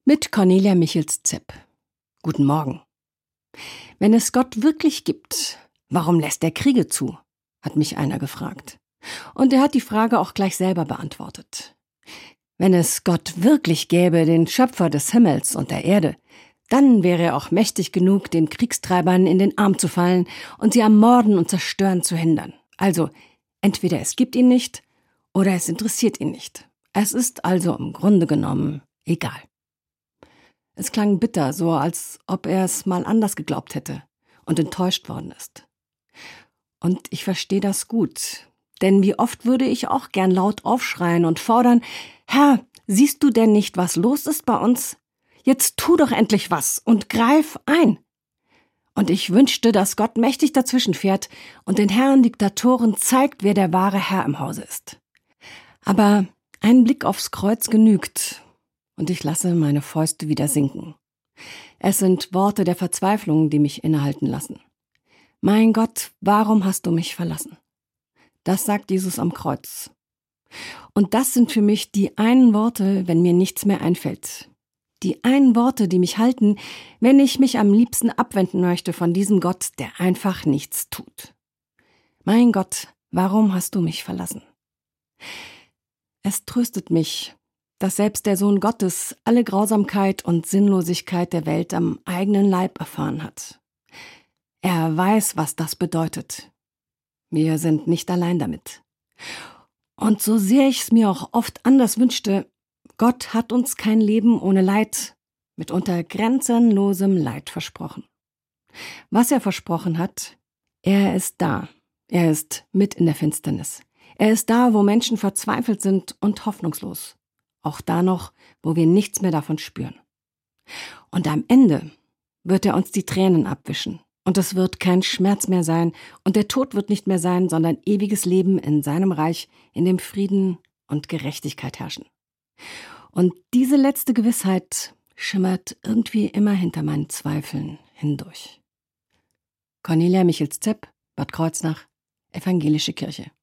Mit Cornelia Michels-Zepp. Guten Morgen. Wenn es Gott wirklich gibt, warum lässt er Kriege zu? Hat mich einer gefragt. Und er hat die Frage auch gleich selber beantwortet. Wenn es Gott wirklich gäbe, den Schöpfer des Himmels und der Erde, dann wäre er auch mächtig genug, den Kriegstreibern in den Arm zu fallen und sie am Morden und Zerstören zu hindern. Also, entweder es gibt ihn nicht oder es interessiert ihn nicht. Es ist also im Grunde genommen egal. Es klang bitter, so als ob er es mal anders geglaubt hätte und enttäuscht worden ist. Und ich verstehe das gut, denn wie oft würde ich auch gern laut aufschreien und fordern: Herr, siehst du denn nicht, was los ist bei uns? Jetzt tu doch endlich was und greif ein. Und ich wünschte, dass Gott mächtig dazwischen fährt und den Herren Diktatoren zeigt, wer der wahre Herr im Hause ist. Aber ein Blick aufs Kreuz genügt. Und ich lasse meine Fäuste wieder sinken. Es sind Worte der Verzweiflung, die mich innehalten lassen. Mein Gott, warum hast du mich verlassen? Das sagt Jesus am Kreuz. Und das sind für mich die einen Worte, wenn mir nichts mehr einfällt. Die einen Worte, die mich halten, wenn ich mich am liebsten abwenden möchte von diesem Gott, der einfach nichts tut. Mein Gott, warum hast du mich verlassen? Es tröstet mich, dass selbst der Sohn Gottes alle Grausamkeit und Sinnlosigkeit der Welt am eigenen Leib erfahren hat. Er weiß, was das bedeutet. Wir sind nicht allein damit. Und so sehr ich es mir auch oft anders wünschte, Gott hat uns kein Leben ohne Leid, mitunter grenzenlosem Leid versprochen. Was er versprochen hat, er ist da. Er ist mit in der Finsternis. Er ist da, wo Menschen verzweifelt sind und hoffnungslos. Auch da noch, wo wir nichts mehr davon spüren. Und am Ende wird er uns die Tränen abwischen. Und es wird kein Schmerz mehr sein und der Tod wird nicht mehr sein, sondern ewiges Leben in seinem Reich, in dem Frieden und Gerechtigkeit herrschen. Und diese letzte Gewissheit schimmert irgendwie immer hinter meinen Zweifeln hindurch. Cornelia Michels-Zepp, Bad Kreuznach, Evangelische Kirche.